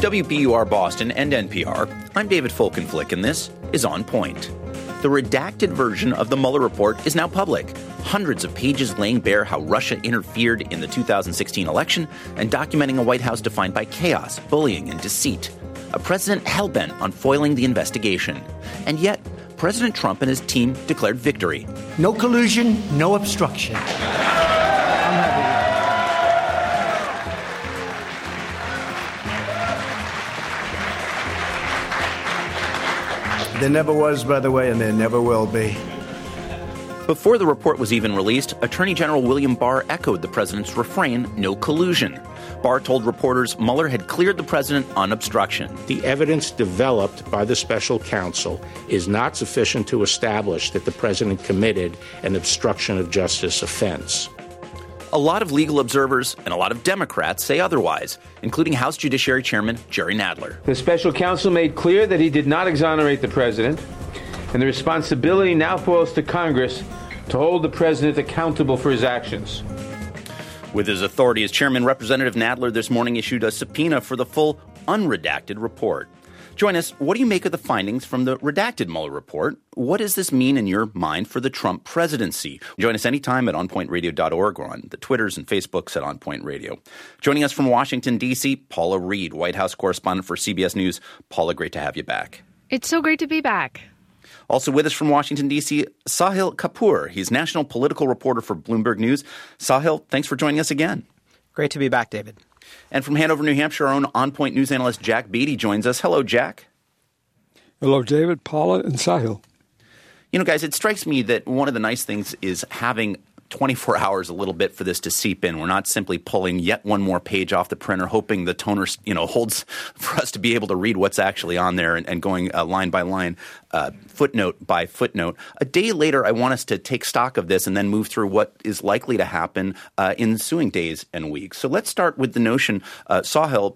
WBUR Boston and NPR, I'm David Folkenflik, and this is On Point. The redacted version of the Mueller report is now public. Hundreds of pages laying bare how Russia interfered in the 2016 election and documenting a White House defined by chaos, bullying, and deceit. A president hell-bent on foiling the investigation. And yet, President Trump and his team declared victory. No collusion, no obstruction. There never was, by the way, and there never will be. Before the report was even released, Attorney General William Barr echoed the president's refrain, no collusion. Barr told reporters Mueller had cleared the president on obstruction. The evidence developed by the special counsel is not sufficient to establish that the president committed an obstruction of justice offense. A lot of legal observers and a lot of Democrats say otherwise, including House Judiciary Chairman Jerry Nadler. The special counsel made clear that he did not exonerate the president, and the responsibility now falls to Congress to hold the president accountable for his actions. With his authority as chairman, Representative Nadler this morning issued a subpoena for the full unredacted report. Join us. What do you make of the findings from the redacted Mueller report? What does this mean in your mind for the Trump presidency? Join us anytime at onpointradio.org or on the Twitters and Facebooks at OnPoint Radio. Joining us from Washington, D.C., Paula Reed, White House correspondent for CBS News. Paula, great to have you back. It's so great to be back. Also with us from Washington, D.C., Sahil Kapoor. He's national political reporter for Bloomberg News. Sahil, thanks for joining us again. Great to be back, David. And from Hanover, New Hampshire, our own On-Point news analyst Jack Beatty joins us. Hello, Jack. Hello, David, Paula, and Sahil. You know, guys, it strikes me that one of the nice things is having 24 hours a little bit for this to seep in. We're not simply pulling yet one more page off the printer, hoping the toner, holds for us to be able to read what's actually on there and going line by line, footnote by footnote. A day later, I want us to take stock of this and then move through what is likely to happen in ensuing days and weeks. So let's start with the notion, Sahil,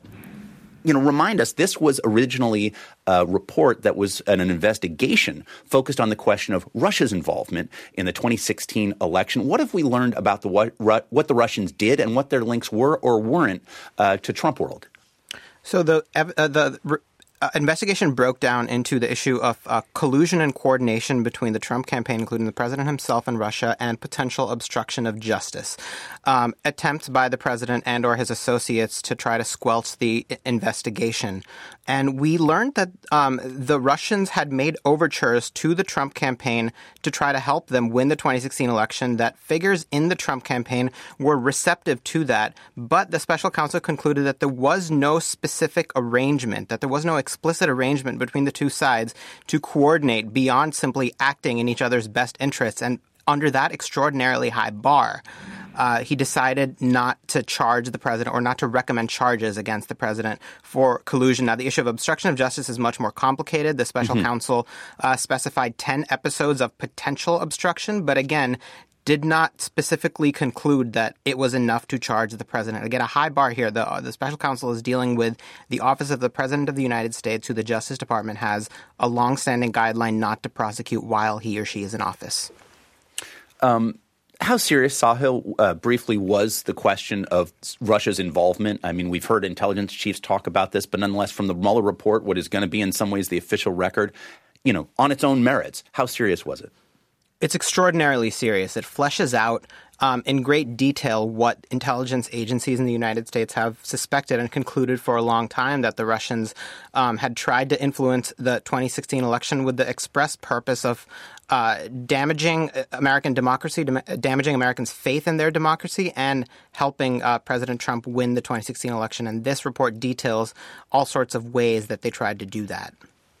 remind us, this was originally a report that was an investigation focused on the question of Russia's involvement in the 2016 election. What have we learned about what the Russians did and what their links were or weren't to Trump world? So the investigation broke down into the issue of collusion and coordination between the Trump campaign, including the president himself and Russia, and potential obstruction of justice. Attempts by the president and or his associates to try to squelch the investigation. And we learned that the Russians had made overtures to the Trump campaign to try to help them win the 2016 election, that figures in the Trump campaign were receptive to that. But the special counsel concluded that there was no specific arrangement, that there was no explicit arrangement between the two sides to coordinate beyond simply acting in each other's best interests. And under that extraordinarily high bar, he decided not to charge the president or not to recommend charges against the president for collusion. Now, the issue of obstruction of justice is much more complicated. The special counsel specified 10 episodes of potential obstruction, but again, did not specifically conclude that it was enough to charge the president. Again, a high bar here. The special counsel is dealing with the Office of the President of the United States, who the Justice Department has a longstanding guideline not to prosecute while he or she is in office. How serious, Sahil, briefly, was the question of Russia's involvement? I mean, we've heard intelligence chiefs talk about this, but nonetheless, from the Mueller report, what is going to be in some ways the official record, on its own merits, how serious was it? It's extraordinarily serious. It fleshes out in great detail what intelligence agencies in the United States have suspected and concluded for a long time, that the Russians had tried to influence the 2016 election with the express purpose of damaging American democracy, damaging Americans' faith in their democracy, and helping President Trump win the 2016 election. And this report details all sorts of ways that they tried to do that.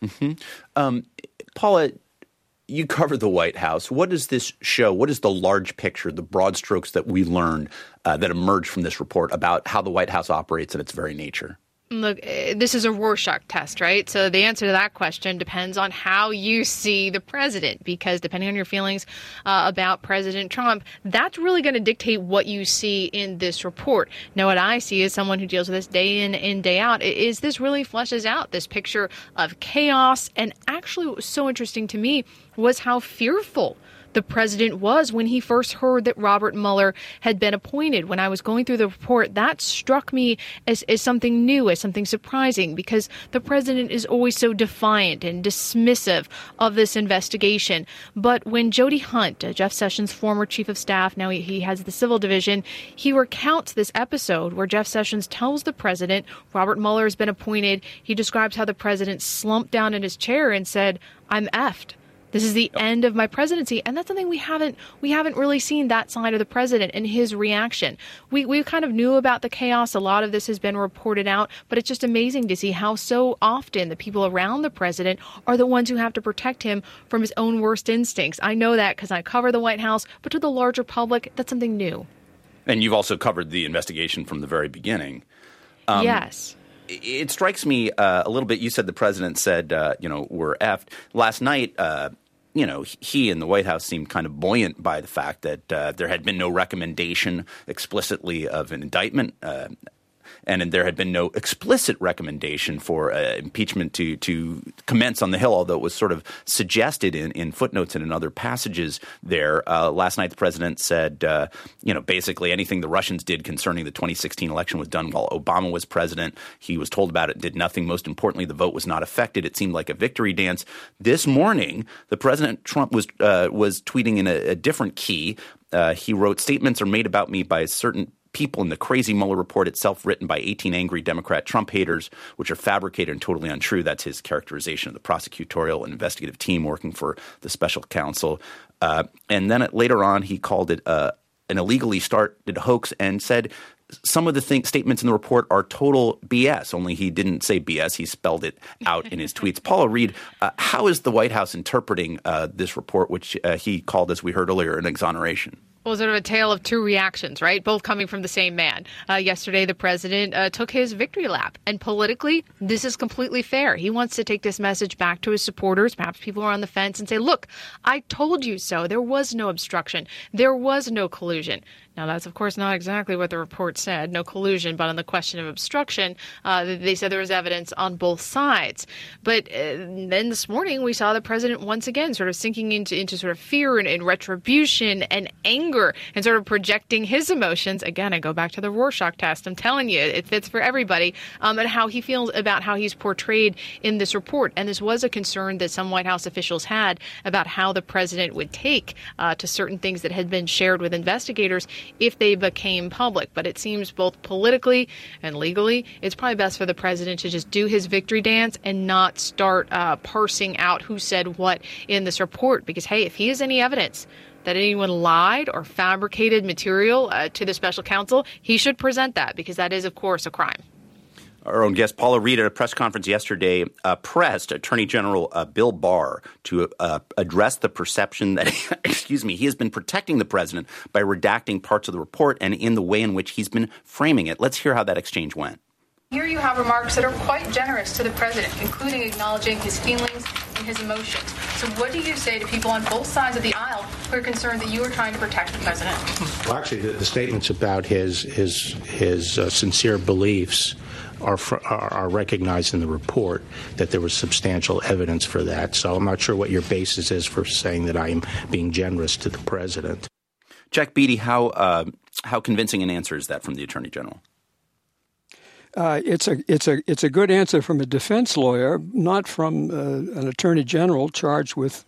Paula, you cover the White House. What does this show? What is the large picture, the broad strokes that we learned that emerged from this report about how the White House operates in its very nature? Look, this is a Rorschach test, right? So the answer to that question depends on how you see the president, because depending on your feelings about President Trump, that's really going to dictate what you see in this report. Now, what I see as someone who deals with this day in and day out is this really fleshes out this picture of chaos. And actually what was so interesting to me was how fearful the president was when he first heard that Robert Mueller had been appointed. When I was going through the report, that struck me as something new, as something surprising, because the president is always so defiant and dismissive of this investigation. But when Jody Hunt, Jeff Sessions' former chief of staff, now he has the civil division, he recounts this episode where Jeff Sessions tells the president Robert Mueller has been appointed. He describes how the president slumped down in his chair and said, "I'm effed. This is the end of my presidency." And that's something we haven't really seen, that side of the president and his reaction. We kind of knew about the chaos. A lot of this has been reported out, but it's just amazing to see how so often the people around the president are the ones who have to protect him from his own worst instincts. I know that because I cover the White House, but to the larger public, that's something new. And you've also covered the investigation from the very beginning. Yes. It strikes me a little bit. You said the president said, we're effed. Last night, he and the White House seemed kind of buoyant by the fact that there had been no recommendation explicitly of an indictment, and there had been no explicit recommendation for impeachment to commence on the Hill, although it was sort of suggested in footnotes and in other passages there. Last night, the president said, basically anything the Russians did concerning the 2016 election was done while Obama was president. He was told about it, did nothing. Most importantly, the vote was not affected. It seemed like a victory dance. This morning, the President Trump was tweeting in a different key. He wrote, "Statements are made about me by certain people in the crazy Mueller report itself, written by 18 angry Democrat Trump haters, which are fabricated and totally untrue." That's his characterization of the prosecutorial and investigative team working for the special counsel. And then later on, he called it an illegally started hoax and said some of the statements in the report are total BS, only he didn't say BS. He spelled it out in his tweets. Paula Reed, how is the White House interpreting this report, which he called, as we heard earlier, an exoneration? Well, sort of a tale of two reactions, right? Both coming from the same man. Yesterday, the president took his victory lap. And politically, this is completely fair. He wants to take this message back to his supporters, perhaps people who are on the fence, and say, look, I told you so. There was no obstruction. There was no collusion. Now, that's, of course, not exactly what the report said, no collusion, but on the question of obstruction, they said there was evidence on both sides. But then this morning, we saw the president once again sort of sinking into sort of fear and retribution and anger and sort of projecting his emotions. Again, I go back to the Rorschach test. I'm telling you, it fits for everybody, and how he feels about how he's portrayed in this report. And this was a concern that some White House officials had about how the president would take to certain things that had been shared with investigators if they became public. But it seems both politically and legally, it's probably best for the president to just do his victory dance and not start parsing out who said what in this report. Because, hey, if he has any evidence that anyone lied or fabricated material to the special counsel, he should present that, because that is, of course, a crime. Our own guest, Paula Reed, at a press conference yesterday, pressed Attorney General Bill Barr to address the perception that, he has been protecting the president by redacting parts of the report and in the way in which he's been framing it. Let's hear how that exchange went. Here you have remarks that are quite generous to the president, including acknowledging his feelings and his emotions. So what do you say to people on both sides of the aisle who are concerned that you are trying to protect the president? Well, actually, the statements about his sincere beliefs are recognized in the report, that there was substantial evidence for that. So I'm not sure what your basis is for saying that I am being generous to the president. Jack Beatty, how convincing an answer is that from the Attorney General? It's a good answer from a defense lawyer, not from an attorney general charged with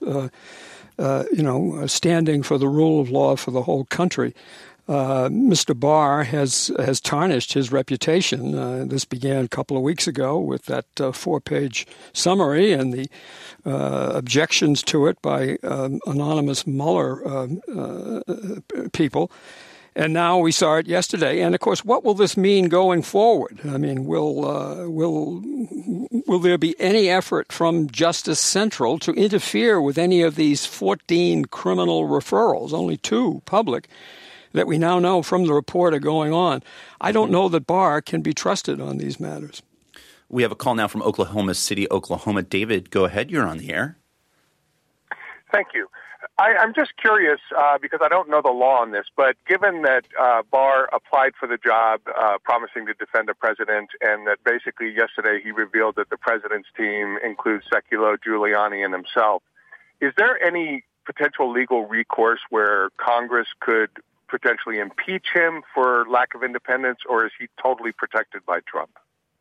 standing for the rule of law for the whole country. Mr. Barr has tarnished his reputation. This began a couple of weeks ago with that 4-page summary and the objections to it by anonymous Mueller people. And now we saw it yesterday. And, of course, what will this mean going forward? I mean, will there be any effort from Justice Central to interfere with any of these 14 criminal referrals, only 2 public, that we now know from the report are going on? I don't know that Barr can be trusted on these matters. We have a call now from Oklahoma City, Oklahoma. David, go ahead. You're on the air. Thank you. I'm just curious, because I don't know the law on this, but given that Barr applied for the job promising to defend the president, and that basically yesterday he revealed that the president's team includes Sekulow, Giuliani, and himself, is there any potential legal recourse where Congress could potentially impeach him for lack of independence, or is he totally protected by Trump?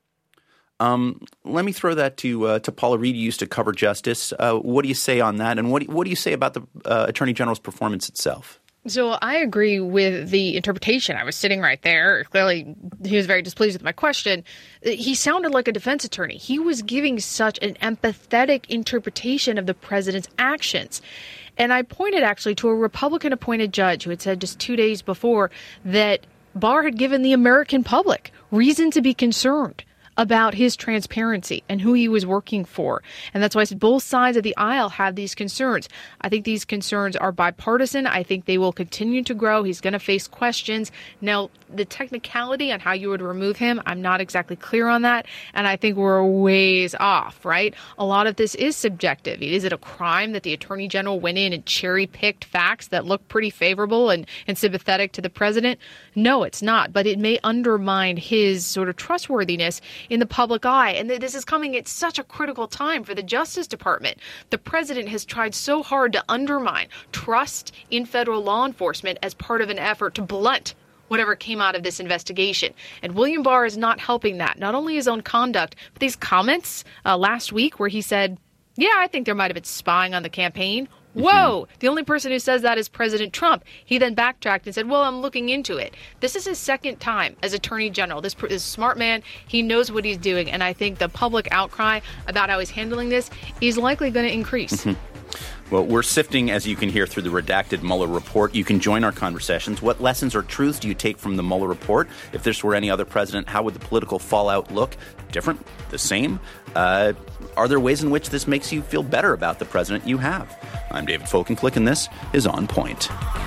Let me throw that to Paula Reed. You used to cover justice. What do you say on that? And what do you say about the Attorney General's performance itself? So I agree with the interpretation. I was sitting right there. Clearly, he was very displeased with my question. He sounded like a defense attorney. He was giving such an empathetic interpretation of the president's actions. And I pointed actually to a Republican-appointed judge who had said just 2 days before that Barr had given the American public reason to be concerned about his transparency and who he was working for. And that's why I said both sides of the aisle have these concerns. I think these concerns are bipartisan. I think they will continue to grow. He's going to face questions. Now, the technicality on how you would remove him, I'm not exactly clear on that. And I think we're a ways off, right? A lot of this is subjective. Is it a crime that the Attorney General went in and cherry-picked facts that look pretty favorable and sympathetic to the president? No, it's not. But it may undermine his sort of trustworthiness in the public eye. And this is coming at such a critical time for the Justice Department. The president has tried so hard to undermine trust in federal law enforcement as part of an effort to blunt whatever came out of this investigation. And William Barr is not helping that. Not only his own conduct, but these comments last week where he said, yeah, I think there might have been spying on the campaign. Whoa, the only person who says that is President Trump. He then backtracked and said, well, I'm looking into it. This is his second time as Attorney General. This is a smart man. He knows what he's doing. And I think the public outcry about how he's handling this is likely going to increase. Well, we're sifting, as you can hear, through the redacted Mueller report. You can join our conversations. What lessons or truths do you take from the Mueller report? If this were any other president, how would the political fallout look? Different? The same? Are there ways in which this makes you feel better about the president you have? I'm David Folkenklick, and this is On Point.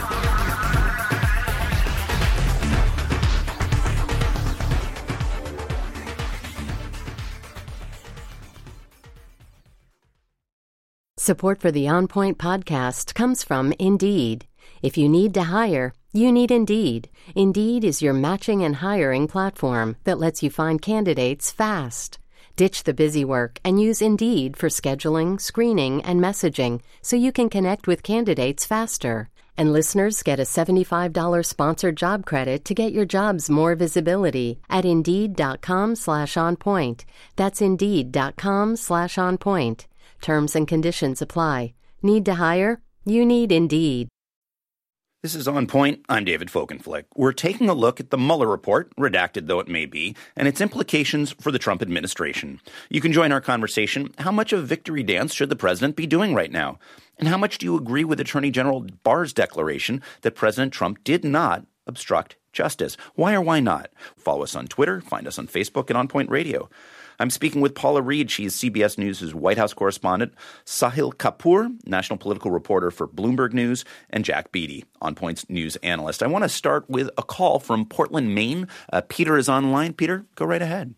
Support for the On Point podcast comes from Indeed. If you need to hire, you need Indeed. Indeed is your matching and hiring platform that lets you find candidates fast. Ditch the busy work and use Indeed for scheduling, screening, and messaging so you can connect with candidates faster. And listeners get a $75 sponsored job credit to get your jobs more visibility at Indeed.com/onpoint. That's Indeed.com/onpoint. Terms and conditions apply. Need to hire? You need Indeed. This is On Point. I'm David Folkenklick. We're taking a look at the Mueller report, redacted though it may be, and its implications for the Trump administration. You can join our conversation. How much of a victory dance should the president be doing right now? And how much do you agree with Attorney General Barr's declaration that President Trump did not obstruct justice? Why or why not? Follow us on Twitter. Find us on Facebook and On Point Radio. I'm speaking with Paula Reed. She's CBS News' White House correspondent, Sahil Kapoor, national political reporter for Bloomberg News, and Jack Beatty, On Point's news analyst. I want to start with a call from Portland, Maine. Peter is online. Peter, go right ahead.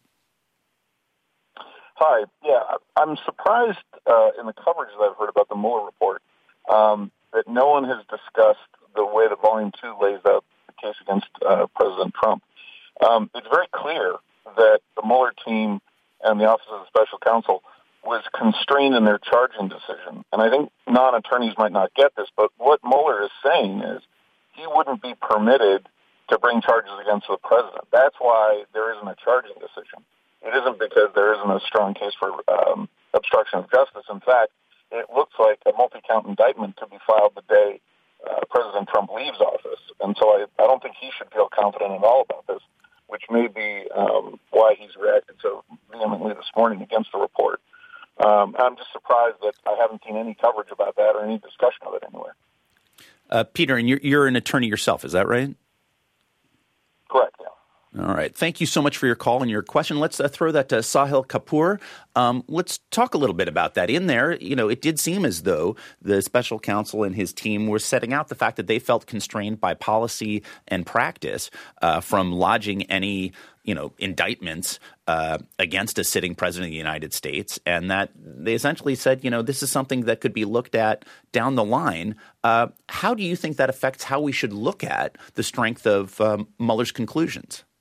Hi. Yeah, I'm surprised in the coverage that I've heard about the Mueller report that no one has discussed the way that Volume 2 lays out the case against President Trump. It's very clear that the Mueller team and the Office of the Special Counsel was constrained in their charging decision. And I think non-attorneys might not get this, but what Mueller is saying is he wouldn't be permitted to bring charges against the president. That's why there isn't a charging decision. It isn't because there isn't a strong case for obstruction of justice. In fact, it looks like a multi-count indictment could be filed the day President Trump leaves office. And so I don't think he should feel confident at all about this, which may be why he's reacted so vehemently this morning against the report. I'm just surprised that I haven't seen any coverage about that or any discussion of it anywhere. Peter, and you're an attorney yourself, is that right? Correct, yeah. All right. Thank you so much for your call and your question. Let's throw that to Sahil Kapoor. Let's talk a little bit about that. In there, it did seem as though the special counsel and his team were setting out the fact that they felt constrained by policy and practice from lodging any indictments against a sitting president of the United States, and that they essentially said, this is something that could be looked at down the line. How do you think that affects how we should look at the strength of Mueller's conclusions?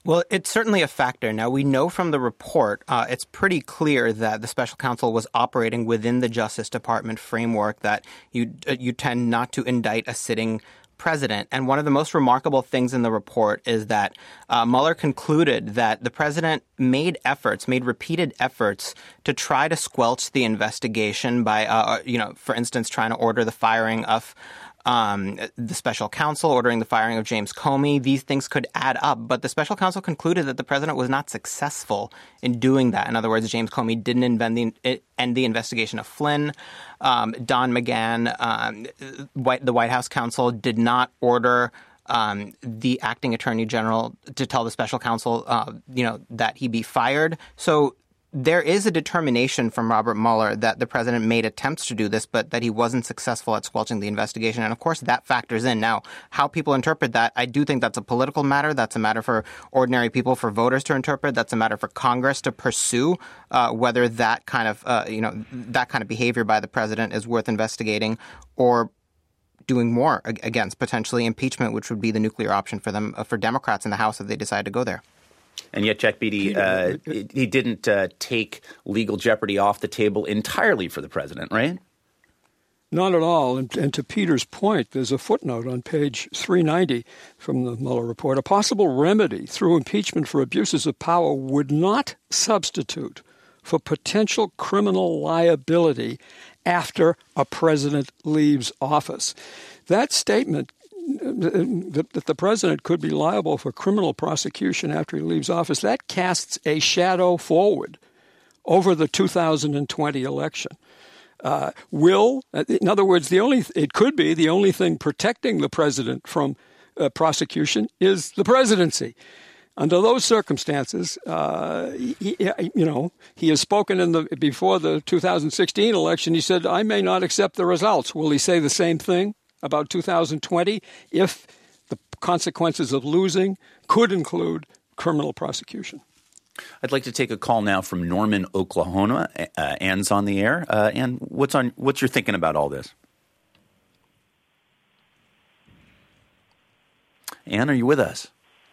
Well, it's certainly a factor. Now, we know from the report, it's pretty clear that the special counsel was operating within the Justice Department framework, that you tend not to indict a sitting president. And one of the most remarkable things in the report is that Mueller concluded that the president made repeated efforts to try to squelch the investigation by, for instance, trying to order the firing of the special counsel, ordering the firing of James Comey. These things could add up, but the special counsel concluded that the president was not successful in doing that. In other words, James Comey didn't end the investigation of Flynn. Don McGahn, the White House counsel, did not order the acting attorney general to tell the special counsel, that he be fired. So there is a determination from Robert Mueller that the president made attempts to do this, but that he wasn't successful at squelching the investigation. And of course, that factors in. Now, how people interpret that, I do think that's a political matter. That's a matter for ordinary people, for voters to interpret. That's a matter for Congress to pursue whether that kind of behavior by the president is worth investigating or doing more against, potentially impeachment, which would be the nuclear option for them, for Democrats in the House if they decide to go there. And yet, Jack Beatty, he didn't take legal jeopardy off the table entirely for the president, right? Not at all. And to Peter's point, there's a footnote on page 390 from the Mueller report. A possible remedy through impeachment for abuses of power would not substitute for potential criminal liability after a president leaves office. That statement that the president could be liable for criminal prosecution after he leaves office, that casts a shadow forward over the 2020 election. In other words, it could be the only thing protecting the president from prosecution is the presidency. Under those circumstances, he has spoken before the 2016 election. He said, "I may not accept the results." Will he say the same thing about 2020 if the consequences of losing could include criminal prosecution? I'd like to take a call now from Norman, Oklahoma. Ann's on the air. Ann, what's your thinking about all this? Ann, are you with us?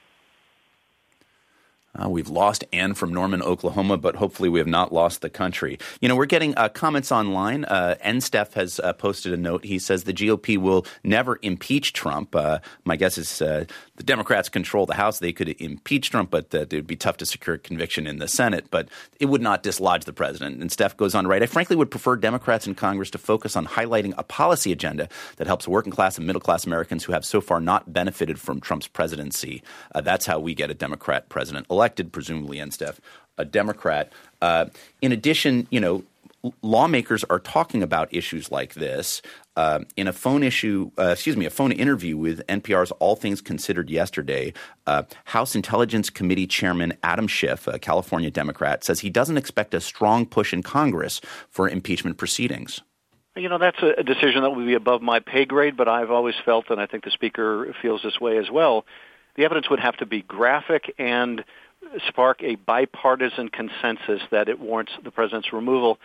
We've lost Ann from Norman, Oklahoma, but hopefully we have not lost the country. We're getting comments online. NSTEF has posted a note. He says the GOP will never impeach Trump. My guess is the Democrats control the House. They could impeach Trump, but it would be tough to secure conviction in the Senate. But it would not dislodge the president. And Steph goes on to write, I frankly would prefer Democrats in Congress to focus on highlighting a policy agenda that helps working-class and middle-class Americans who have so far not benefited from Trump's presidency. That's how we get a Democrat president elected, presumably, and Steph, a Democrat. In addition, lawmakers are talking about issues like this. In a phone interview with NPR's All Things Considered yesterday, House Intelligence Committee Chairman Adam Schiff, a California Democrat, says he doesn't expect a strong push in Congress for impeachment proceedings. That's a decision that would be above my pay grade, but I've always felt, and I think the Speaker feels this way as well, the evidence would have to be graphic and spark a bipartisan consensus that it warrants the president's removal.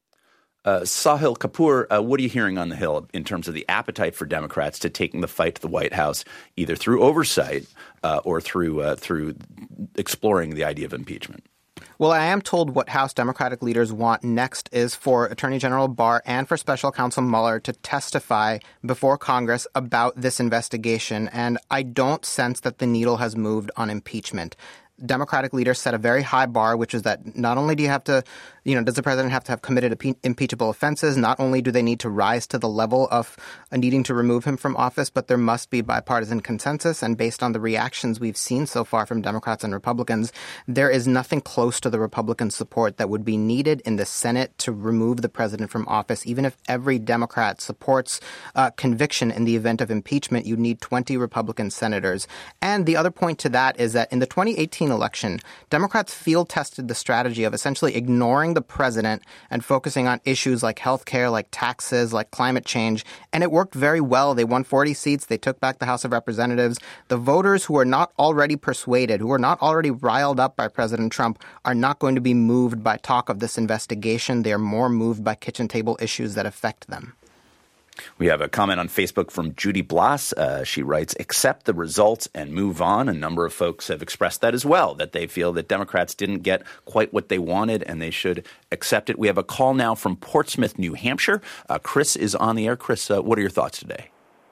Sahil Kapoor, what are you hearing on the Hill in terms of the appetite for Democrats to taking the fight to the White House, either through oversight or through exploring the idea of impeachment? Well, I am told what House Democratic leaders want next is for Attorney General Barr and for Special Counsel Mueller to testify before Congress about this investigation. And I don't sense that the needle has moved on impeachment. Democratic leaders set a very high bar, which is that not only do you have to, does the president have to have committed impeachable offenses? Not only do they need to rise to the level of needing to remove him from office, but there must be bipartisan consensus. And based on the reactions we've seen so far from Democrats and Republicans, there is nothing close to the Republican support that would be needed in the Senate to remove the president from office. Even if every Democrat supports conviction in the event of impeachment, you need 20 Republican senators. And the other point to that is that in the 2018 election, Democrats field tested the strategy of essentially ignoring the president and focusing on issues like health care, like taxes, like climate change. And it worked very well. They won 40 seats. They took back the House of Representatives. The voters who are not already persuaded, who are not already riled up by President Trump, are not going to be moved by talk of this investigation. They are more moved by kitchen table issues that affect them. We have a comment on Facebook from Judy Bloss. She writes, accept the results and move on. A number of folks have expressed that as well, that they feel that Democrats didn't get quite what they wanted and they should accept it. We have a call now from Portsmouth, New Hampshire. Chris is on the air. Chris, what are your thoughts today?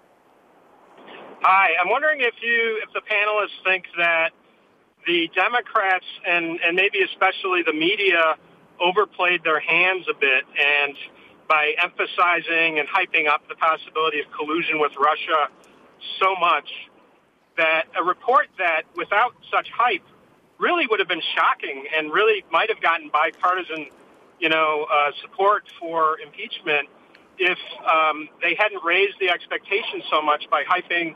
Hi. I'm wondering if the panelists think that the Democrats and maybe especially the media overplayed their hands a bit and by emphasizing and hyping up the possibility of collusion with Russia so much that a report that without such hype really would have been shocking and really might have gotten bipartisan, support for impeachment if they hadn't raised the expectations so much by hyping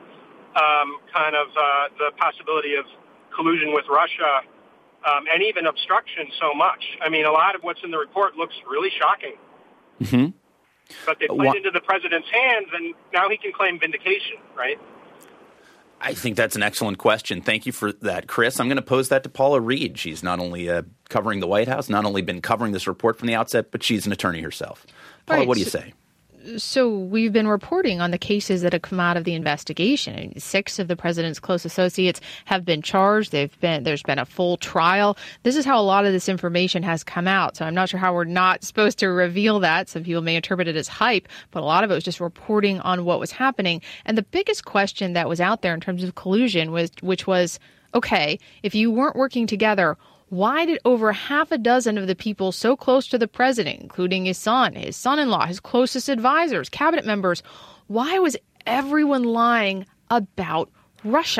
the possibility of collusion with Russia and even obstruction so much. I mean, a lot of what's in the report looks really shocking. Mm-hmm. But they played into the president's hands, and now he can claim vindication, right? I think that's an excellent question. Thank you for that, Chris. I'm going to pose that to Paula Reed. She's not only covering the White House, not only been covering this report from the outset, but she's an attorney herself. Paula, what do you say? So we've been reporting on the cases that have come out of the investigation. 6 of the president's close associates have been charged. There's been a full trial. This is how a lot of this information has come out. So I'm not sure how we're not supposed to reveal that. Some people may interpret it as hype, but a lot of it was just reporting on what was happening. And the biggest question that was out there in terms of collusion which was, okay, if you weren't working together, why did over half a dozen of the people so close to the president, including his son, his son-in-law, his closest advisors, cabinet members, why was everyone lying about Russia?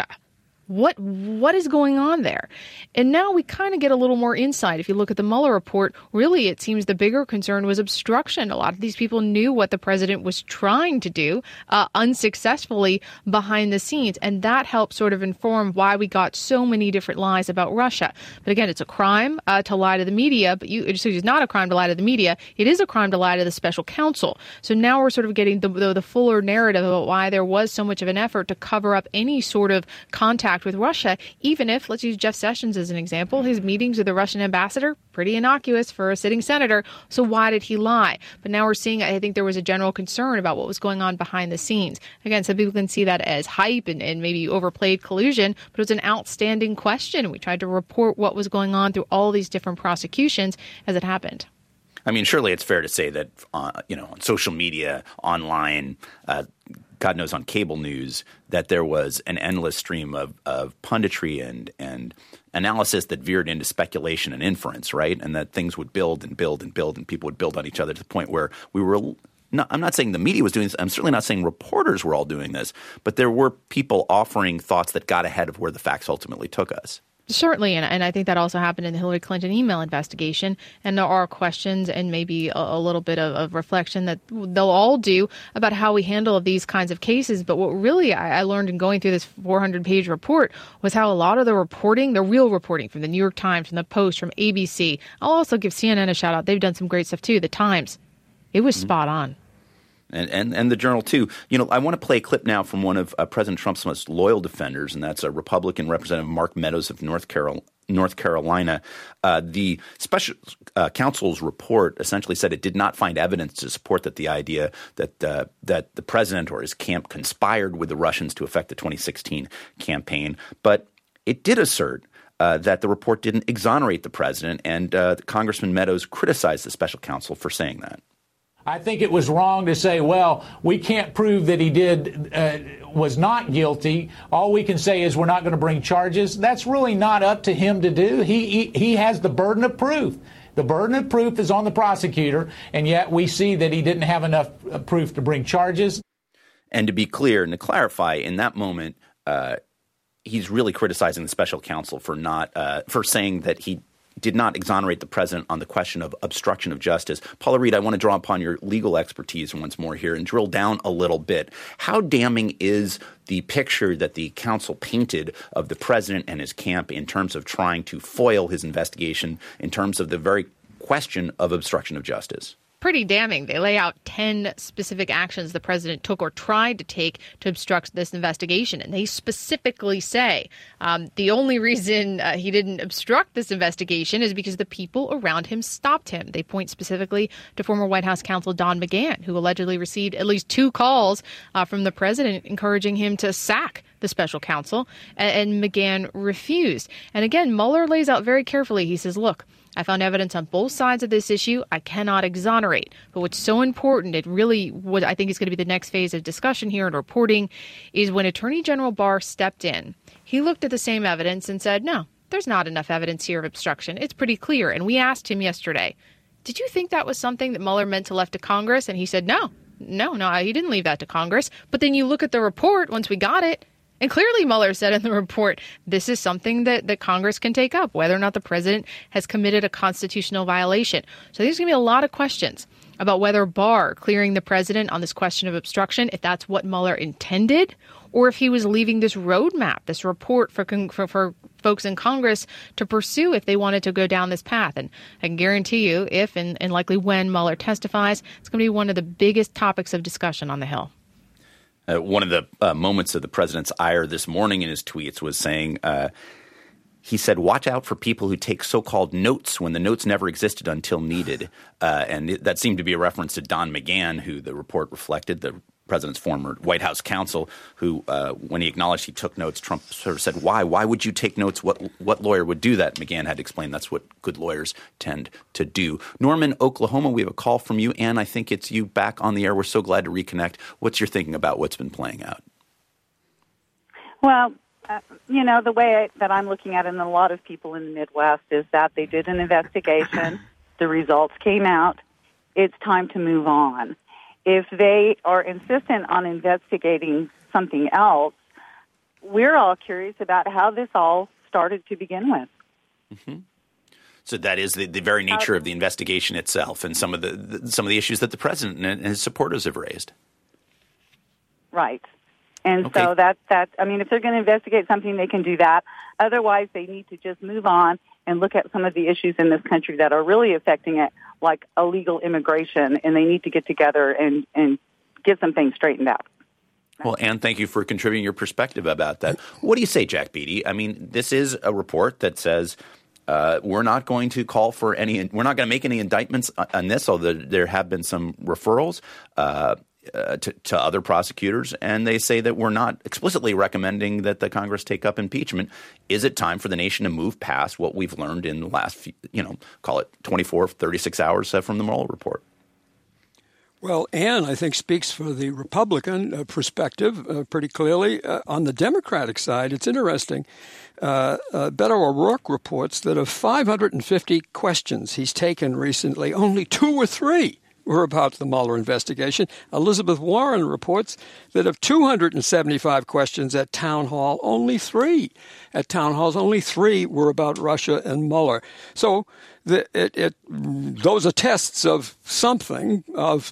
What is going on there? And now we kind of get a little more insight. If you look at the Mueller report, really it seems the bigger concern was obstruction. A lot of these people knew what the president was trying to do unsuccessfully behind the scenes. And that helped sort of inform why we got so many different lies about Russia. But again, it's a crime to lie to the media, but it's not a crime to lie to the media. It is a crime to lie to the special counsel. So now we're sort of getting the fuller narrative about why there was so much of an effort to cover up any sort of contact with Russia, even if, let's use Jeff Sessions as an example, his meetings with the Russian ambassador, pretty innocuous for a sitting senator. So why did he lie? But now we're seeing, I think there was a general concern about what was going on behind the scenes. Again, some people can see that as hype and maybe overplayed collusion, but it was an outstanding question. We tried to report what was going on through all these different prosecutions as it happened. I mean, surely it's fair to say that, on social media, online, God knows on cable news, that there was an endless stream of punditry and analysis that veered into speculation and inference, right? And that things would build and build and build, and people would build on each other to the point where we were I'm not saying the media was doing this. I'm certainly not saying reporters were all doing this. But there were people offering thoughts that got ahead of where the facts ultimately took us. Certainly, and I think that also happened in the Hillary Clinton email investigation. And there are questions and maybe a little bit of reflection that they'll all do about how we handle these kinds of cases. But what really I learned in going through this 400-page report was how a lot of the reporting, the real reporting from the New York Times, from the Post, from ABC, I'll also give CNN a shout out. They've done some great stuff too. The Times, it was spot on. And the Journal, too. I want to play a clip now from one of President Trump's most loyal defenders, and that's a Republican Representative Mark Meadows of North Carolina. The special counsel's report essentially said it did not find evidence to support the idea that the president or his camp conspired with the Russians to affect the 2016 campaign. But it did assert that the report didn't exonerate the president, and Congressman Meadows criticized the special counsel for saying that. I think it was wrong to say, well, we can't prove that he was not guilty. All we can say is we're not going to bring charges. That's really not up to him to do. He has the burden of proof. The burden of proof is on the prosecutor, and yet we see that he didn't have enough proof to bring charges. And to be clear and to clarify, in that moment, he's really criticizing the special counsel for saying that he did not exonerate the president on the question of obstruction of justice. Paula Reed, I want to draw upon your legal expertise once more here and drill down a little bit. How damning is the picture that the counsel painted of the president and his camp in terms of trying to foil his investigation, in terms of the very question of obstruction of justice? pretty damning. They lay out 10 specific actions the president took or tried to take to obstruct this investigation. And they specifically say the only reason he didn't obstruct this investigation is because the people around him stopped him. They point specifically to former White House counsel Don McGahn, who allegedly received at least 2 calls from the president encouraging him to sack the special counsel, and McGahn refused. And again, Mueller lays out very carefully. He says, look, I found evidence on both sides of this issue. I cannot exonerate. But what's so important, it really what I think is going to be the next phase of discussion here and reporting, is when Attorney General Barr stepped in, he looked at the same evidence and said, no, there's not enough evidence here of obstruction. It's pretty clear. And we asked him yesterday, did you think that was something that Mueller meant to left to Congress? And he said, no, he didn't leave that to Congress. But then you look at the report once we got it, and clearly Mueller said in the report, this is something that Congress can take up, whether or not the president has committed a constitutional violation. So there's going to be a lot of questions about whether Barr clearing the president on this question of obstruction, if that's what Mueller intended, or if he was leaving this roadmap, this report for folks in Congress to pursue if they wanted to go down this path. And I can guarantee you, if and likely when Mueller testifies, it's going to be one of the biggest topics of discussion on the Hill. One of the moments of the president's ire this morning in his tweets was saying, he said, watch out for people who take so-called notes when the notes never existed until needed. And that seemed to be a reference to Don McGahn, who the report reflected, the president's former White House counsel, who when he acknowledged he took notes, Trump sort of said, why? Why would you take notes? What lawyer would do that? McGahn had explained that's what good lawyers tend to do. Norman, Oklahoma, we have a call from you. Ann, I think it's you back on the air. We're so glad to reconnect. What's your thinking about what's been playing out? Well, the way that I'm looking at it, and a lot of people in the Midwest, is that they did an investigation. The results came out. It's time to move on. If they are insistent on investigating something else, we're all curious about how this all started to begin with. Mm-hmm. So that is the very nature of the investigation itself, and some of the issues that the president and his supporters have raised. Right. And okay. So if they're going to investigate something, they can do that. Otherwise, they need to just move on and look at some of the issues in this country that are really affecting it, like illegal immigration, and they need to get together and get some things straightened out. Well, Ann, thank you for contributing your perspective about that. What do you say, Jack Beatty? I mean, this is a report that says we're not going to call for we're not going to make any indictments on this, although there have been some referrals to other prosecutors, and they say that we're not explicitly recommending that the Congress take up impeachment. Is it time for the nation to move past what we've learned in the last, call it 24, 36 hours from the Mueller report? Well, Ann, I think, speaks for the Republican perspective pretty clearly. On the Democratic side, it's interesting. Beto O'Rourke reports that of 550 questions he's taken recently, only 2 or 3 were about the Mueller investigation. Elizabeth Warren reports that of 275 questions at town hall, only 3 were about Russia and Mueller. So those are tests of something, is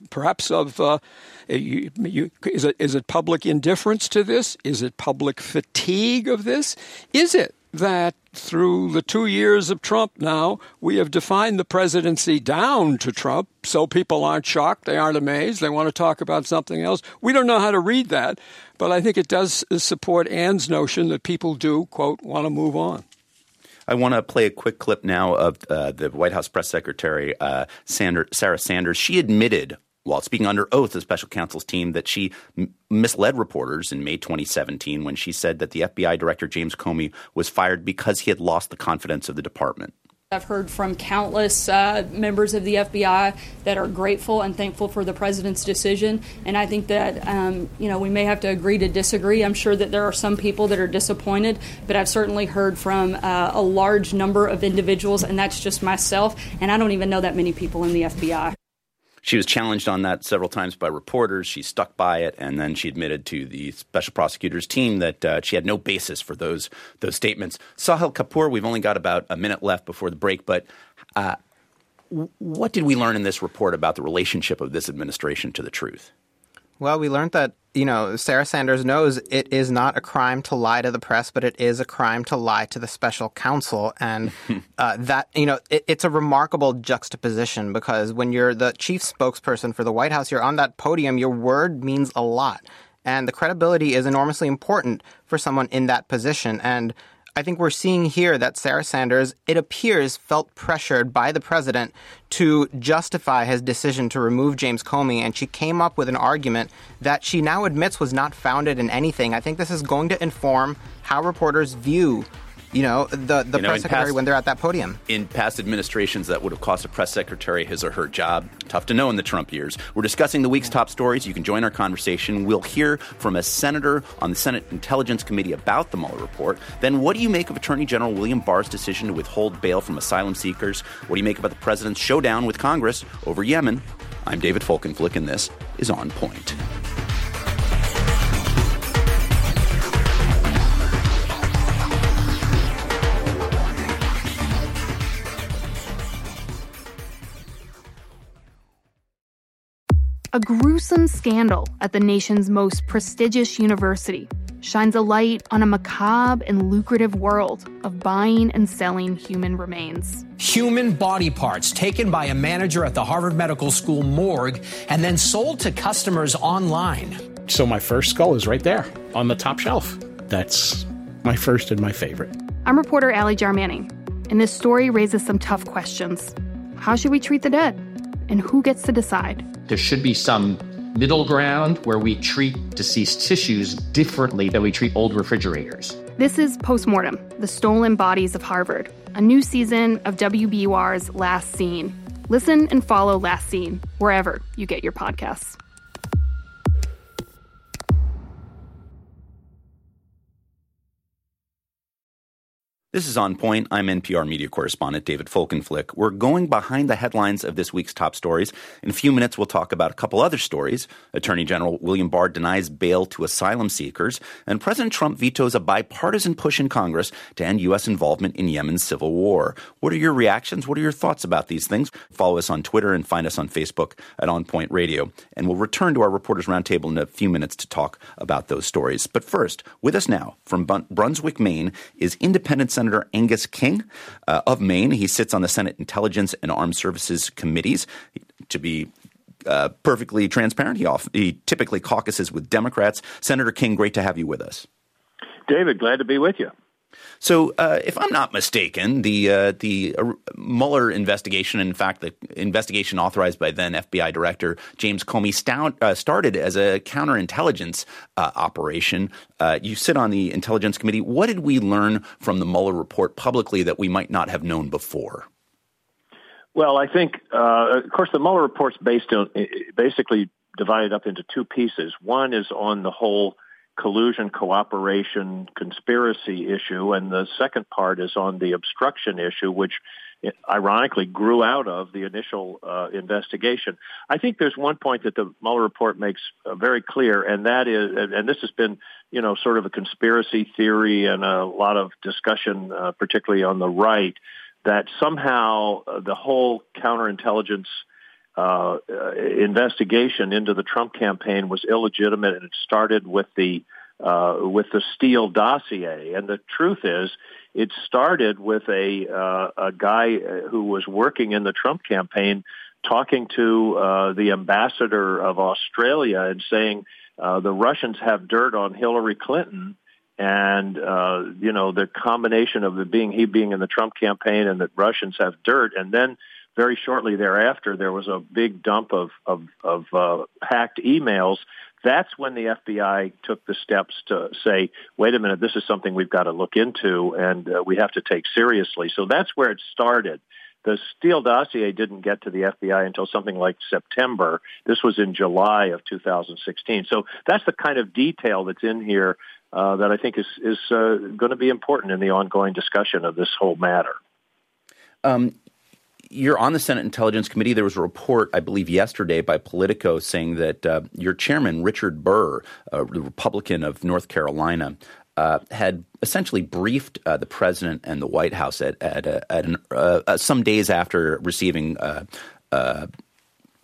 it public indifference to this? Is it public fatigue of this? Is it that through the 2 years of Trump now, we have defined the presidency down to Trump, so people aren't shocked, they aren't amazed, they want to talk about something else? We don't know how to read that, but I think it does support Ann's notion that people do, quote, want to move on. I want to play a quick clip now of the White House Press Secretary Sarah Sanders. She admitted, while speaking under oath to the special counsel's team, that she misled reporters in May 2017 when she said that the FBI Director James Comey was fired because he had lost the confidence of the department. I've heard from countless members of the FBI that are grateful and thankful for the president's decision. And I think that, we may have to agree to disagree. I'm sure that there are some people that are disappointed, but I've certainly heard from a large number of individuals, and that's just myself. And I don't even know that many people in the FBI. She was challenged on that several times by reporters. She stuck by it, and then she admitted to the special prosecutor's team that she had no basis for those statements. Sahil Kapoor, we've only got about a minute left before the break, but what did we learn in this report about the relationship of this administration to the truth? Well, we learned that Sarah Sanders knows it is not a crime to lie to the press, but it is a crime to lie to the special counsel. And it's a remarkable juxtaposition, because when you're the chief spokesperson for the White House, you're on that podium, your word means a lot. And the credibility is enormously important for someone in that position. And I think we're seeing here that Sarah Sanders, it appears, felt pressured by the president to justify his decision to remove James Comey, and she came up with an argument that she now admits was not founded in anything. I think this is going to inform how reporters view the press secretary when they're at that podium. In past administrations, that would have cost a press secretary his or her job. Tough to know in the Trump years. We're discussing the week's top stories. You can join our conversation. We'll hear from a senator on the Senate Intelligence Committee about the Mueller report. Then what do you make of Attorney General William Barr's decision to withhold bail from asylum seekers? What do you make about the president's showdown with Congress over Yemen? I'm David Folkenflik, and this is On Point. A gruesome scandal at the nation's most prestigious university shines a light on a macabre and lucrative world of buying and selling human remains. Human body parts taken by a manager at the Harvard Medical School morgue and then sold to customers online. So my first skull is right there on the top shelf. That's my first and my favorite. I'm reporter Allie Jarmanning, and this story raises some tough questions. How should we treat the dead? And who gets to decide? There should be some middle ground where we treat deceased tissues differently than we treat old refrigerators. This is Postmortem, the Stolen Bodies of Harvard, a new season of WBUR's Last Scene. Listen and follow Last Scene wherever you get your podcasts. This is On Point. I'm NPR media correspondent David Folkenflik. We're going behind the headlines of this week's top stories. In a few minutes, we'll talk about a couple other stories. Attorney General William Barr denies bail to asylum seekers, and President Trump vetoes a bipartisan push in Congress to end U.S. involvement in Yemen's civil war. What are your reactions? What are your thoughts about these things? Follow us on Twitter and find us on Facebook at On Point Radio. And we'll return to our Reporters Roundtable in a few minutes to talk about those stories. But first, with us now from Brunswick, Maine, is independent Senator Angus King of Maine. He sits on the Senate Intelligence and Armed Services Committees. To be perfectly transparent, he typically caucuses with Democrats. Senator King, great to have you with us. David, glad to be with you. So, if I'm not mistaken, the Mueller investigation, in fact, the investigation authorized by then FBI Director James Comey, started as a counterintelligence operation. You sit on the Intelligence Committee. What did we learn from the Mueller report publicly that we might not have known before? Well, I think, of course, the Mueller report's basically divided up into two pieces. One is on the whole collusion, cooperation, conspiracy issue, and the second part is on the obstruction issue, which ironically grew out of the initial investigation. I think there's one point that the Mueller report makes very clear, and that is, and this has been, sort of a conspiracy theory and a lot of discussion, particularly on the right, that somehow the whole counterintelligence investigation into the Trump campaign was illegitimate, and it started with the Steele dossier. And the truth is, it started with a guy who was working in the Trump campaign talking to the ambassador of Australia and saying the Russians have dirt on Hillary Clinton. And, the combination of he being in the Trump campaign and that Russians have dirt. And then very shortly thereafter, there was a big dump of hacked emails. That's when the FBI took the steps to say, wait a minute, this is something we've got to look into and we have to take seriously. So that's where it started. The Steele dossier didn't get to the FBI until something like September. This was in July of 2016. So that's the kind of detail that's in here that I think is going to be important in the ongoing discussion of this whole matter. You're on the Senate Intelligence Committee. There was a report, I believe, yesterday by Politico saying that your chairman, Richard Burr, the Republican of North Carolina, had essentially briefed the president and the White House at some days after receiving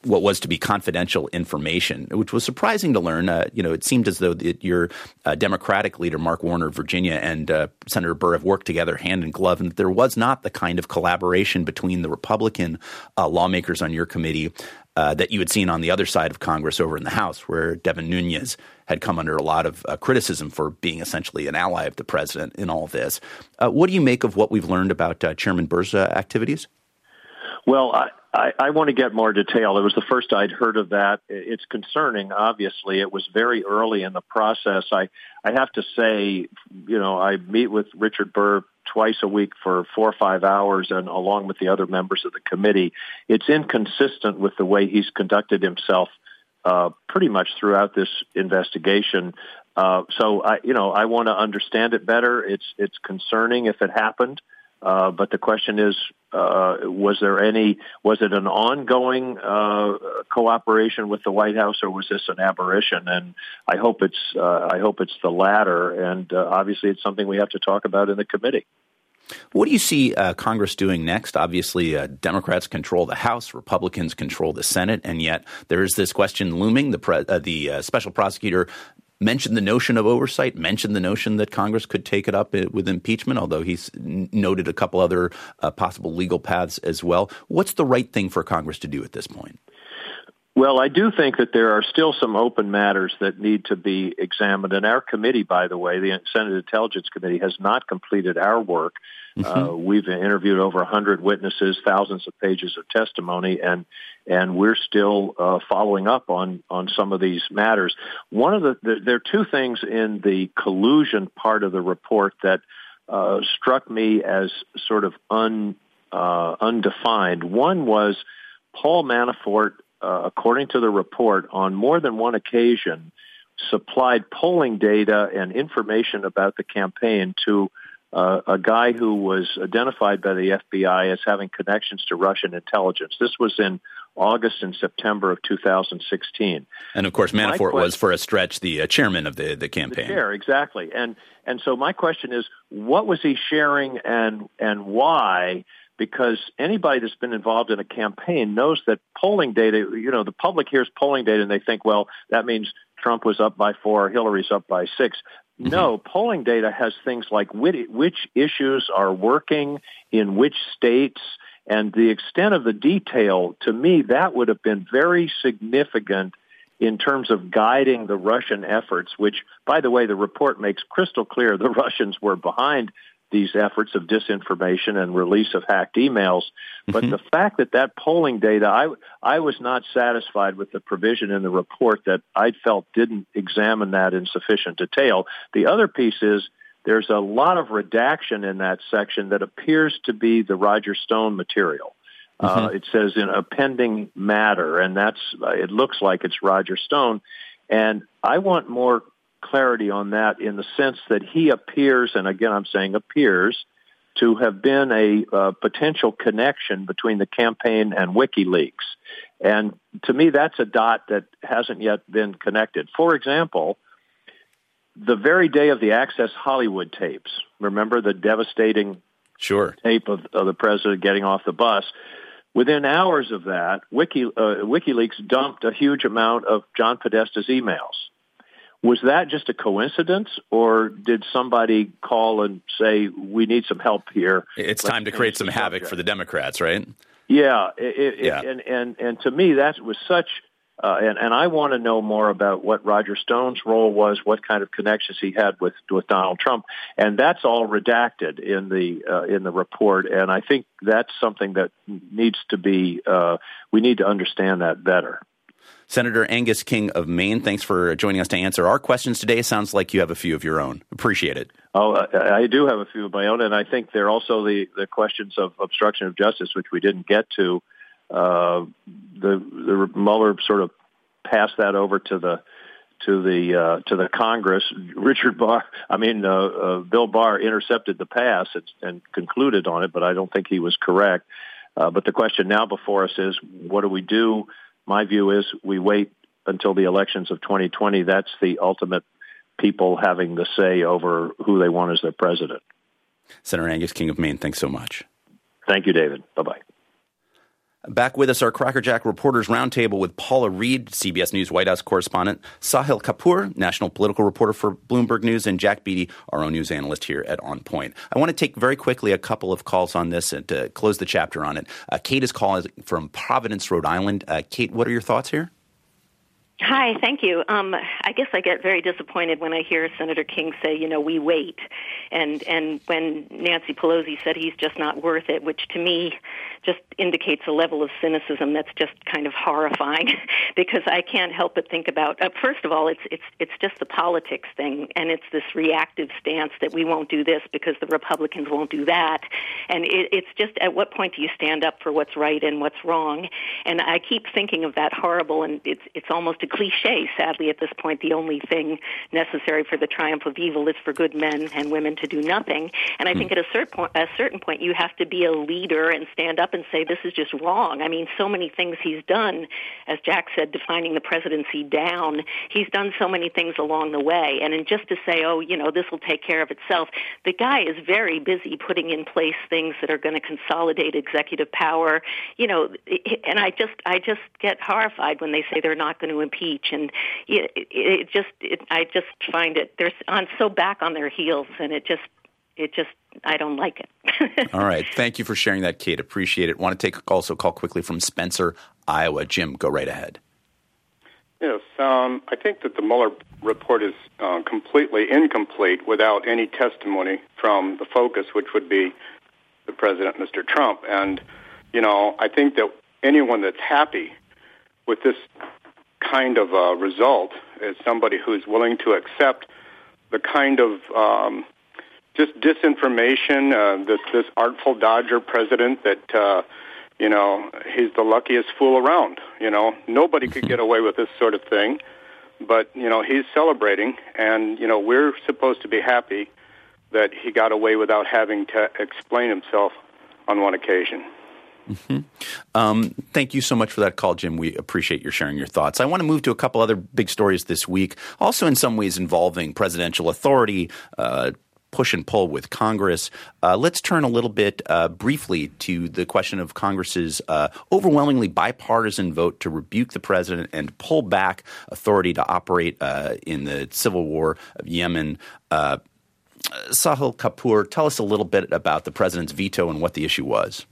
what was to be confidential information, which was surprising to learn. It seemed as though your Democratic leader, Mark Warner of Virginia, and Senator Burr have worked together hand in glove, and that there was not the kind of collaboration between the Republican lawmakers on your committee that you had seen on the other side of Congress over in the House, where Devin Nunes had come under a lot of criticism for being essentially an ally of the president in all of this. What do you make of what we've learned about Chairman Burr's activities? Well, I want to get more detail. It was the first I'd heard of that. It's concerning, obviously. It was very early in the process. I have to say, I meet with Richard Burr twice a week for 4 or 5 hours, and along with the other members of the committee. It's inconsistent with the way he's conducted himself pretty much throughout this investigation. So I want to understand it better. It's concerning if it happened. But the question is, was it an ongoing cooperation with the White House, or was this an aberration? And I hope it's the latter. And obviously, it's something we have to talk about in the committee. What do you see Congress doing next? Obviously, Democrats control the House, Republicans control the Senate, and yet there is this question looming. The special prosecutor mentioned the notion of oversight, mentioned the notion that Congress could take it up with impeachment, although he's noted a couple other possible legal paths as well. What's the right thing for Congress to do at this point? Well, I do think that there are still some open matters that need to be examined. And our committee, by the way, the Senate Intelligence Committee, has not completed our work. We've interviewed over 100 witnesses, thousands of pages of testimony, and we're still following up on some of these matters. There are two things in the collusion part of the report that struck me as sort of undefined. One was Paul Manafort, according to the report, on more than one occasion supplied polling data and information about the campaign to a guy who was identified by the FBI as having connections to Russian intelligence. This was in August and September of 2016. And, of course, Manafort was, for a stretch, the chairman of the campaign. The chair, exactly. And so my question is, what was he sharing and why? Because anybody that's been involved in a campaign knows that polling data, the public hears polling data and they think, well, that means Trump was up by 4, Hillary's up by 6. No, polling data has things like which issues are working in which states, and the extent of the detail. To me, that would have been very significant in terms of guiding the Russian efforts, which, by the way, the report makes crystal clear the Russians were behind these efforts of disinformation and release of hacked emails. But the fact that polling data, I was not satisfied with the provision in the report that I felt didn't examine that in sufficient detail. The other piece is there's a lot of redaction in that section that appears to be the Roger Stone material. It says in a pending matter, and it looks like it's Roger Stone. And I want more clarity on that in the sense that he appears, and again I'm saying appears, to have been a potential connection between the campaign and WikiLeaks. And to me, that's a dot that hasn't yet been connected. For example, the very day of the Access Hollywood tapes, remember the devastating tape of the president getting off the bus? Within hours of that, WikiLeaks dumped a huge amount of John Podesta's emails. Was that just a coincidence, or did somebody call and say, we need some help here? It's time to create some havoc for the Democrats, right? Yeah. And to me, that was such, and I want to know more about what Roger Stone's role was, what kind of connections he had with Donald Trump. And that's all redacted in the report. And I think that's something that needs to be, we need to understand that better. Senator Angus King of Maine, thanks for joining us to answer our questions today. Sounds like you have a few of your own. Appreciate it. Oh, I do have a few of my own, and I think they're also the questions of obstruction of justice, which we didn't get to. The Mueller sort of passed that over to the Congress. Bill Barr intercepted the pass and concluded on it, but I don't think he was correct. But the question now before us is, what do we do? My view is we wait until the elections of 2020. That's the ultimate people having the say over who they want as their president. Senator Angus King of Maine, thanks so much. Thank you, David. Bye-bye. Back with us, our Crackerjack Reporters Roundtable with Paula Reed, CBS News White House correspondent, Sahil Kapoor, national political reporter for Bloomberg News, and Jack Beatty, our own news analyst here at On Point. I want to take very quickly a couple of calls on this and to close the chapter on it. Kate is calling from Providence, Rhode Island. Kate, what are your thoughts here? Hi, thank you. I guess I get very disappointed when I hear Senator King say, we wait. And when Nancy Pelosi said he's just not worth it, which to me just indicates a level of cynicism that's just kind of horrifying because I can't help but think about, first of all, it's just the politics thing, and it's this reactive stance that we won't do this because the Republicans won't do that. And it's just, at what point do you stand up for what's right and what's wrong? And I keep thinking of that horrible, and it's almost a cliche, sadly, at this point. The only thing necessary for the triumph of evil is for good men and women to do nothing. And I think at a certain point, you have to be a leader and stand up and say, this is just wrong. I mean, so many things he's done, as Jack said, defining the presidency down. He's done so many things along the way. And just to say, this will take care of itself, the guy is very busy putting in place things that are going to consolidate executive power. And I just get horrified when they say they're not going to impeach. And I just find it, they're so back on their heels, and it just I don't like it. All right. Thank you for sharing that, Kate. Appreciate it. Want to also call quickly from Spencer, Iowa. Jim, go right ahead. Yes. I think that the Mueller report is completely incomplete without any testimony from the focus, which would be the president, Mr. Trump. And, I think that anyone that's happy with this kind of result is somebody who's willing to accept the kind of just disinformation, this artful dodger president that, he's the luckiest fool around. Nobody could get away with this sort of thing, but, he's celebrating, and, we're supposed to be happy that he got away without having to explain himself on one occasion. Mm-hmm. Thank you so much for that call, Jim. We appreciate your sharing your thoughts. I want to move to a couple other big stories this week, also in some ways involving presidential authority, push and pull with Congress. Let's turn a little bit briefly to the question of Congress's overwhelmingly bipartisan vote to rebuke the president and pull back authority to operate in the civil war of Yemen. Sahil Kapoor, tell us a little bit about the president's veto and what the issue was.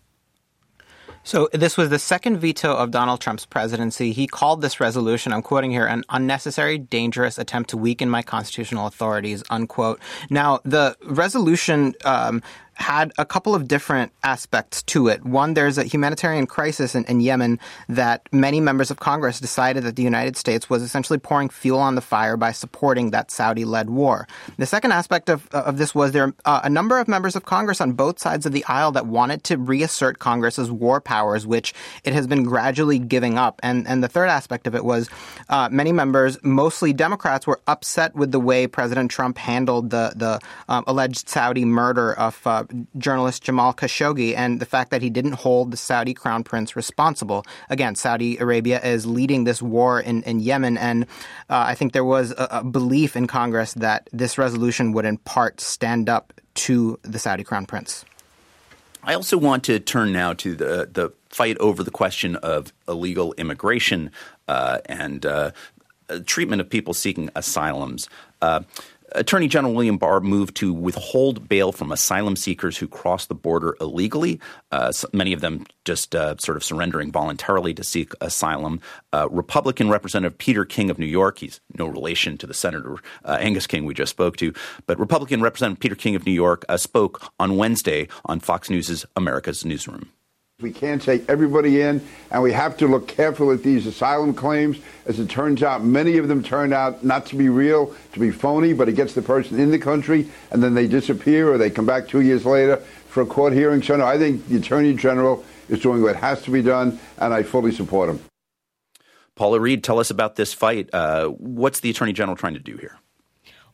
So this was the second veto of Donald Trump's presidency. He called this resolution, I'm quoting here, an unnecessary, dangerous attempt to weaken my constitutional authorities, unquote. Now, the resolution had a couple of different aspects to it. One, there's a humanitarian crisis in Yemen that many members of Congress decided that the United States was essentially pouring fuel on the fire by supporting that Saudi-led war. The second aspect of this was there a number of members of Congress on both sides of the aisle that wanted to reassert Congress's war powers, which it has been gradually giving up. And the third aspect of it was many members, mostly Democrats, were upset with the way President Trump handled the alleged Saudi murder of journalist Jamal Khashoggi and the fact that he didn't hold the Saudi crown prince responsible. Again, Saudi Arabia is leading this war in Yemen, and I think there was a belief in Congress that this resolution would in part stand up to the Saudi crown prince. I also want to turn now to the fight over the question of illegal immigration and treatment of people seeking asylums. Attorney General William Barr moved to withhold bail from asylum seekers who cross the border illegally, many of them just sort of surrendering voluntarily to seek asylum. Republican Representative Peter King of New York, he's no relation to the Senator Angus King we just spoke to, but Republican Representative Peter King of New York spoke on Wednesday on Fox News' America's Newsroom. We can't take everybody in, and we have to look careful at these asylum claims. As it turns out, many of them turn out not to be real, to be phony, but it gets the person in the country, and then they disappear or they come back 2 years later for a court hearing. So no, I think the Attorney General is doing what has to be done, and I fully support him. Paula Reed, tell us about this fight. What's the Attorney General trying to do here?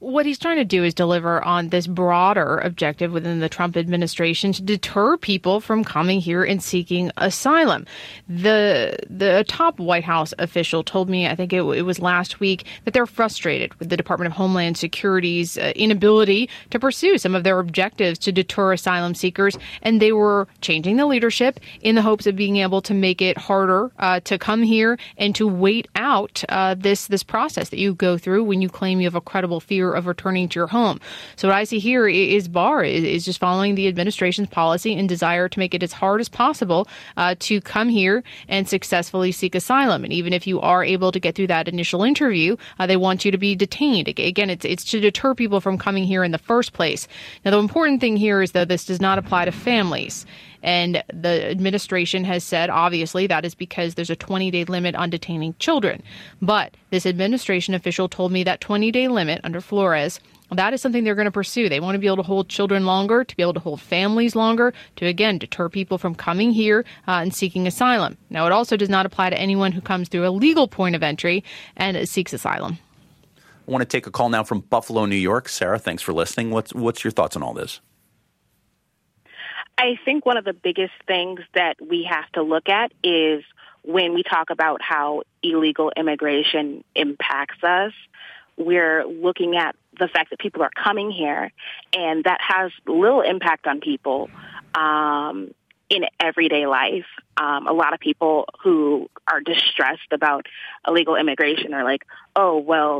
what he's trying to do is deliver on this broader objective within the Trump administration to deter people from coming here and seeking asylum. The top White House official told me, I think it was last week, that they're frustrated with the Department of Homeland Security's inability to pursue some of their objectives to deter asylum seekers, and they were changing the leadership in the hopes of being able to make it harder to come here and to wait out this process that you go through when you claim you have a credible fear of returning to your home. So what I see here is Barr is just following the administration's policy and desire to make it as hard as possible to come here and successfully seek asylum. And even if you are able to get through that initial interview, they want you to be detained. Again, it's to deter people from coming here in the first place. Now, the important thing here is that this does not apply to families. And the administration has said, obviously, that is because there's a 20-day limit on detaining children. But this administration official told me that 20-day limit under Flores, that is something they're going to pursue. They want to be able to hold children longer, to be able to hold families longer, to, again, deter people from coming here and seeking asylum. Now, it also does not apply to anyone who comes through a legal point of entry and seeks asylum. I want to take a call now from Buffalo, New York. Sarah, thanks for listening. What's your thoughts on all this? I think one of the biggest things that we have to look at is when we talk about how illegal immigration impacts us, we're looking at the fact that people are coming here, and that has little impact on people in everyday life. A lot of people who are distressed about illegal immigration are like, oh, well,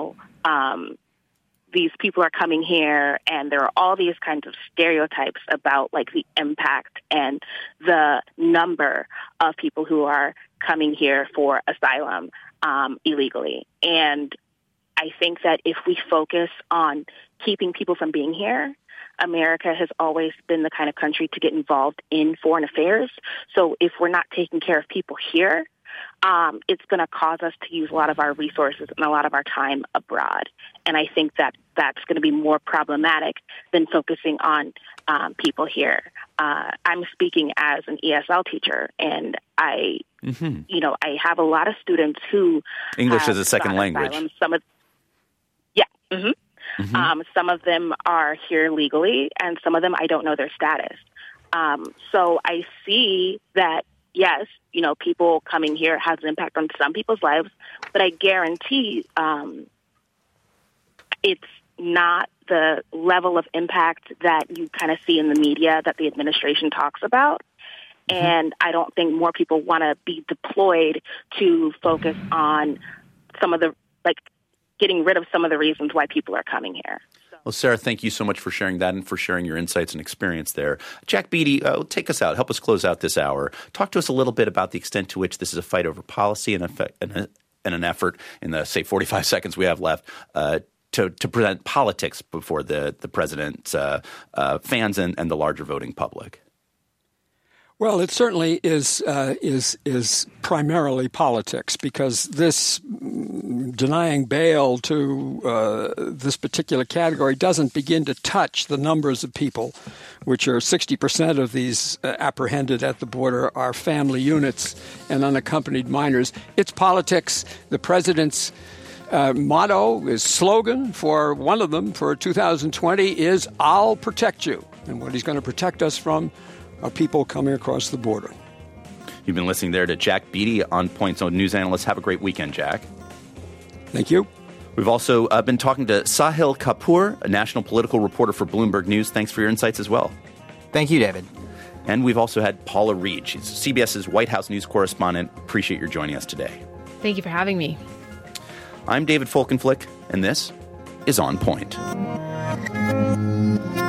these people are coming here, and there are all these kinds of stereotypes about like the impact and the number of people who are coming here for asylum illegally. And I think that if we focus on keeping people from being here, America has always been the kind of country to get involved in foreign affairs. So if we're not taking care of people here, it's going to cause us to use a lot of our resources and a lot of our time abroad. And I think that that's going to be more problematic than focusing on people here. I'm speaking as an ESL teacher, and I have a lot of students who English as a second language. Asylum. Some of them are here legally, and some of them I don't know their status. So I see that, yes, people coming here has an impact on some people's lives, but I guarantee it's not the level of impact that you kind of see in the media that the administration talks about. And I don't think more people want to be deployed to focus on some of the, getting rid of some of the reasons why people are coming here. Well, Sarah, thank you so much for sharing that and for sharing your insights and experience there. Jack Beatty, take us out. Help us close out this hour. Talk to us a little bit about the extent to which this is a fight over policy and an effort in the, say, 45 seconds we have left to present politics before the president's fans and the larger voting public. Well, it certainly is primarily politics, because this denying bail to this particular category doesn't begin to touch the numbers of people, which are 60% of these apprehended at the border are family units and unaccompanied minors. It's politics. The president's motto, slogan for one of them for 2020 is, "I'll protect you." And what he's going to protect us from are people coming across the border. You've been listening there to Jack Beatty, On Point's own news analyst. Have a great weekend, Jack. Thank you. We've also been talking to Sahil Kapoor, a national political reporter for Bloomberg News. Thanks for your insights as well. Thank you, David. And we've also had Paula Reed. She's CBS's White House news correspondent. Appreciate your joining us today. Thank you for having me. I'm David Folkenflik, and this is On Point.